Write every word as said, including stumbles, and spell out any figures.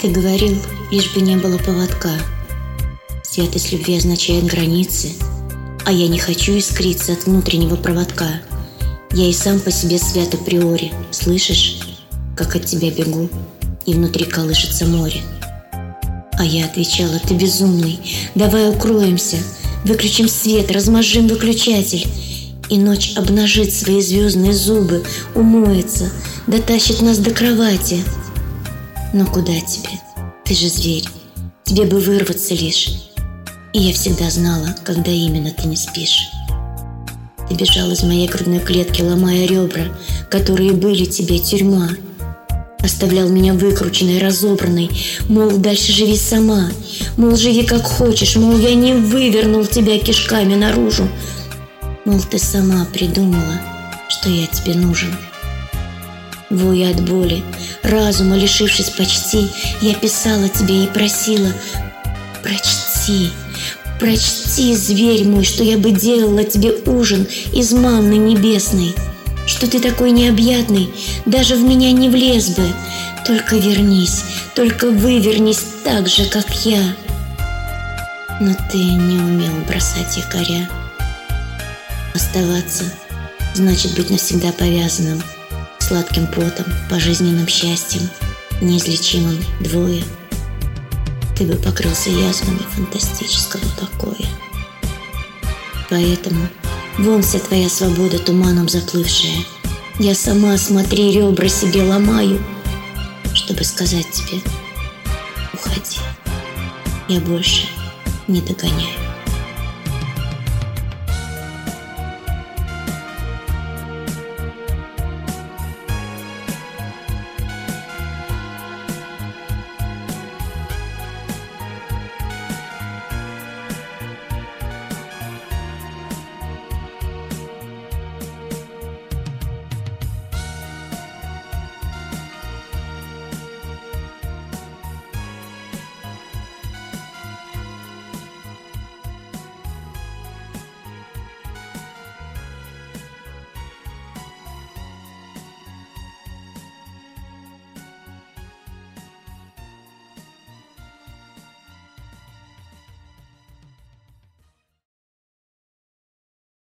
Ты говорил, лишь бы не было поводка. Святость любви означает границы, а я не хочу искриться от внутреннего проводка. Я и сам по себе свят априори. Слышишь, как от тебя бегу, и внутри колышется море. А я отвечала: ты безумный, давай укроемся, выключим свет, размажем выключатель. И ночь обнажит свои звездные зубы, умоется, дотащит нас до кровати. Но куда тебе? Ты же зверь, тебе бы вырваться лишь. И я всегда знала, когда именно ты не спишь. Ты бежал из моей грудной клетки, ломая ребра, которые были тебе тюрьма. Оставлял меня выкрученной, разобранной, мол, дальше живи сама, мол, живи как хочешь, мол, я не вывернул тебя кишками наружу, мол, ты сама придумала, что я тебе нужен. Воя от боли, разума лишившись почти, я писала тебе и просила: прочти, прочти, зверь мой, что я бы делала тебе ужин из манны небесной, что ты такой необъятный, даже в меня не влез бы. Только вернись, только вывернись так же, как я. Но ты не умел бросать якоря. Оставаться значит быть навсегда повязанным сладким потом, пожизненным счастьем, неизлечимым двое. Ты бы покрылся язвами фантастического покоя. Поэтому вон вся твоя свобода туманом заплывшая. Я сама, смотри, ребра себе ломаю, чтобы сказать тебе: уходи, я больше не догоняю.